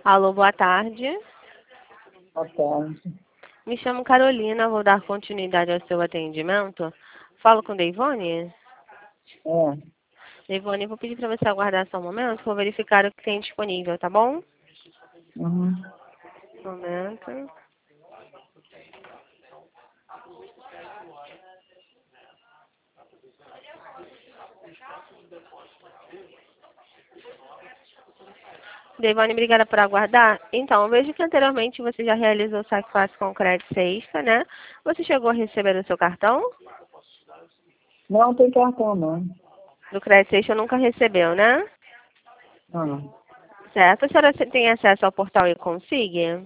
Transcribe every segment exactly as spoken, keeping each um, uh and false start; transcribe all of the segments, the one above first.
Alô, boa tarde. Boa tarde. Me chamo Carolina, vou dar continuidade ao seu atendimento. Falo com Deivone? É. Deivone, vou pedir para você aguardar só um momento, vou verificar o que tem disponível, tá bom? Uhum. Um momento. Deivone, obrigada por aguardar. Então, eu vejo que anteriormente você já realizou o saque fácil com o crédito sexta, né? Você chegou a receber o seu cartão? Não tem cartão, não. Do crédito sexta nunca recebeu, né? Não. Certo. A senhora tem acesso ao portal e consiga?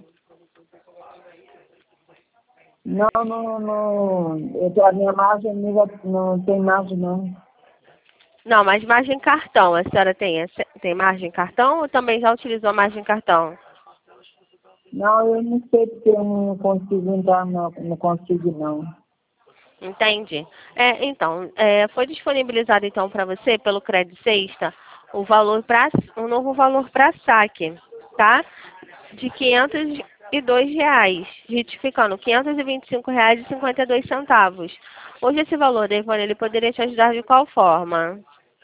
Não, não, não. Eu tô, a minha margem não, não tem margem, não. Não, mas margem cartão, a senhora tem, esse- tem margem cartão ou também já utilizou a margem cartão? Não, eu não sei porque eu não consigo entrar, não, não consigo, não. Entende? É, então, é, foi disponibilizado então para você, pelo Crédito Sexta, o valor para um novo valor para saque, tá? De quinhentos e dois reais, retificando, quinhentos e vinte e cinco reais e cinquenta e dois centavos. Hoje esse valor, Devone, ele poderia te ajudar de qual forma?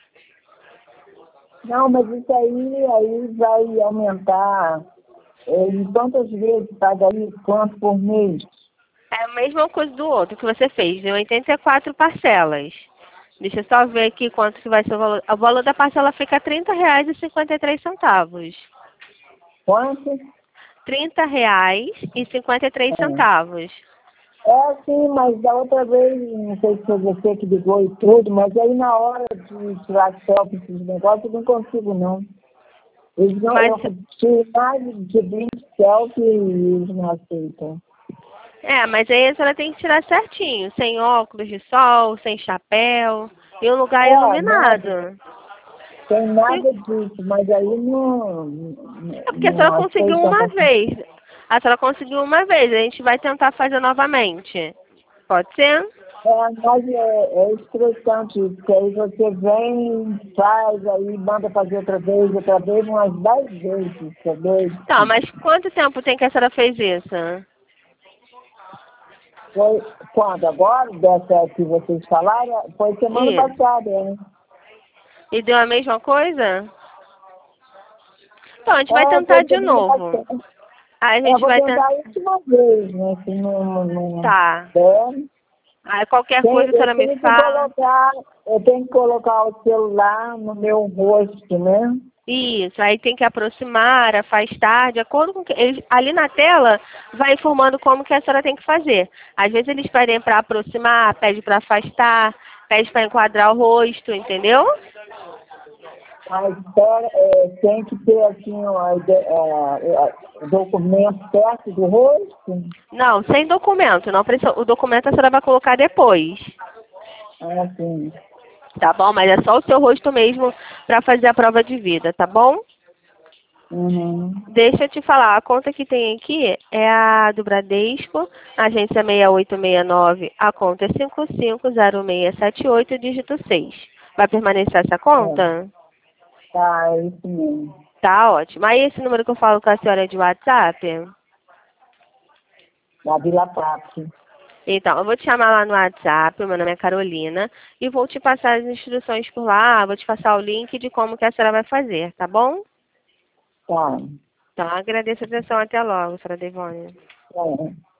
Não, mas isso aí, aí vai aumentar. É, em quantas vezes paga isso? Quanto por mês? É a mesma coisa do outro que você fez, em oitenta e quatro parcelas. Deixa eu só ver aqui quanto que vai ser o valor. O valor da parcela fica trinta reais e cinquenta e três centavos. Quanto? trinta reais e cinquenta e três centavos. É, sim, mas da outra vez, não sei se foi você que ligou e tudo, mas aí na hora de tirar selfie esses negócios, eu não consigo, não. Eles não, Mas, eu tiro mais de vinte selfie e eles não aceitam. é, mas aí a senhora tem que tirar certinho, sem óculos de sol, sem chapéu, em um lugar É, nada, iluminado. tem E- nada disso, mas aí não, É não, porque a senhora não conseguiu aceitam. uma vez. A senhora conseguiu uma vez, a gente vai tentar fazer novamente. Pode ser? É, mas é, é estressante isso, porque aí você vem, faz, aí manda fazer outra vez, outra vez, umas dez vezes, entendeu? Tá, mas quanto tempo tem que a senhora fez isso? Foi quando? Agora, dessa que vocês falaram? Foi semana Isso. passada, né? E deu a mesma coisa? Então, a gente vai É, tentar foi de semana novo. passada. Aí a É, eu gente vou vai tentar tentar. a última vez, né? Se não, não Tá. der. Aí qualquer Tem, coisa a eu senhora me tenho que fala. colocar, eu tenho que colocar o celular no meu rosto, né? Isso, aí tem que aproximar, afastar, de acordo com o que. Eles, ali na tela vai informando como que a senhora tem que fazer. Às vezes eles pedem para aproximar, pede para afastar, pede para enquadrar o rosto, entendeu? Mas pera, é, tem que ter assim ó, de- é, é, documento perto do rosto. Não, sem documento. Não precisa, o documento a senhora vai colocar depois. Assim. Tá bom? Mas é só o seu rosto mesmo para fazer a prova de vida, tá bom? Uhum. Deixa eu te falar, a conta que tem aqui é a do Bradesco, agência seis oito seis nove, a conta é cinco cinco zero seis sete oito, dígito seis. Vai permanecer essa É, conta? tá, é isso mesmo. Tá ótimo. Aí esse número que eu falo com a senhora é de WhatsApp? Da Vila Prata. Então, eu vou te chamar lá no WhatsApp, meu nome é Carolina, e vou te passar as instruções por lá, vou te passar o link de como que a senhora vai fazer, tá bom? Tá. Então, agradeço a atenção, até logo, senhora Devone. É.